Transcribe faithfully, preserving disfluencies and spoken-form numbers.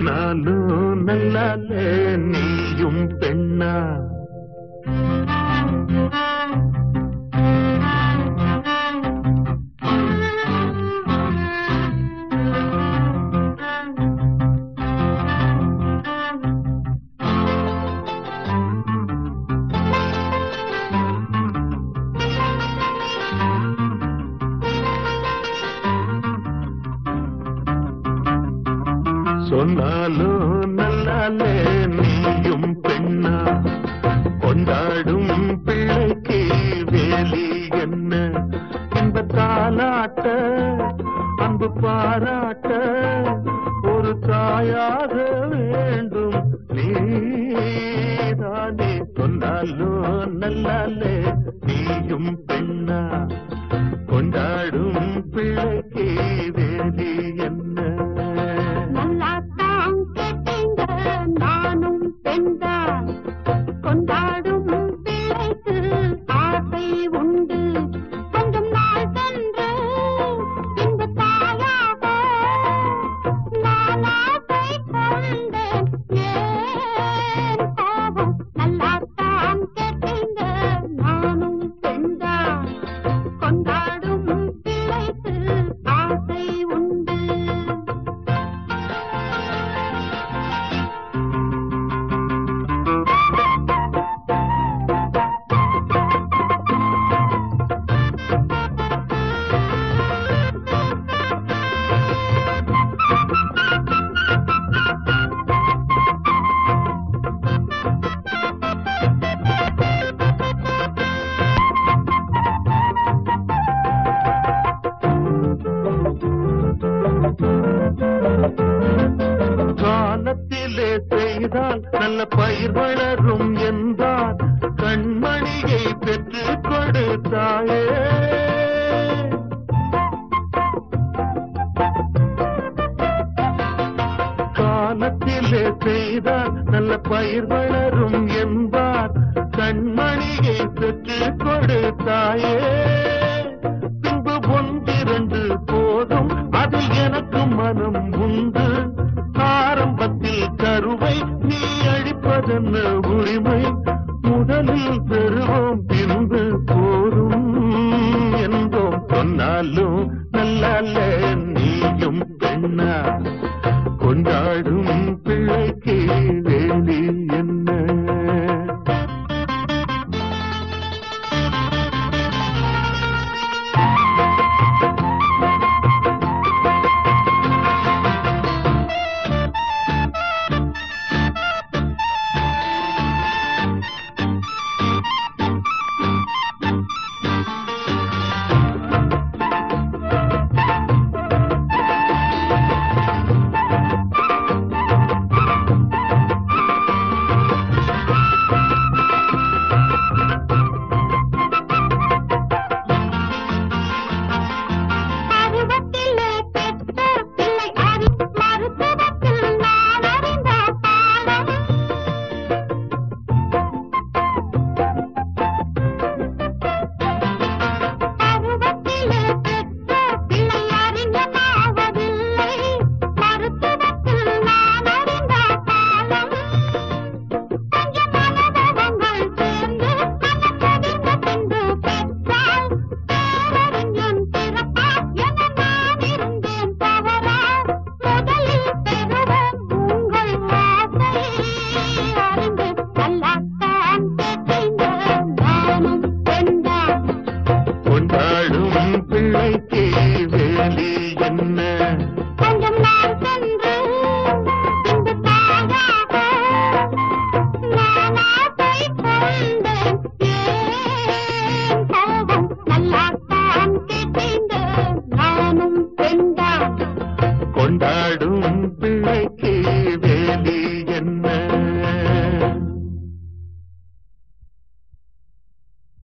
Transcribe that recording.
நானும் நல்லாலே நீயும் பெண்ணா சொன்னாலும் நல்லாலே நீயும் பெண்ணா கொண்டாடும் பிள்ளைக்கு வேலி என்ன இந்த தாலாட்ட அன்பு பாராட்ட ஒரு தாயாக வேண்டும் நீதானே சொன்னாலும் நல்லாலே நீயும் பெண்ணா கொண்டாடும் பிள்ளைக்கு வேலி என்ன கொண்டாடும் பிள்ளைக்கு ஆசை உண்டு கொஞ்சம் நாள் சென்று இந்த தாயாக நான் ஆசை கொண்டேன் ஏன் கோபம் நல்லாத்தான் கேட்டீங்க நானும் பெண்தான் கொண்டாடும் பிள்ளைக்கு ஆசை உண்டு காலத்திலே செய்தால் நல்ல பயிர் வளரும் என்றார் கண்மணியை பெற்றுக் கொடுத்தாயே காலத்திலே செய்தால் நல்ல பயிர் வளரும் என்பார் கண்மணியை பெற்றுக் கொடுத்தாயே பின்பு ஒன்றிரண்டு போதும் அதில் எனக்கு மனம் உண்டு ஆரம்பத்தில் கருவை நீ அழிப்பதென்ன உரிமை முதலில் பெறுவோம் பின்பு போதும் என்போம் சொன்னாலும் நல்லாலே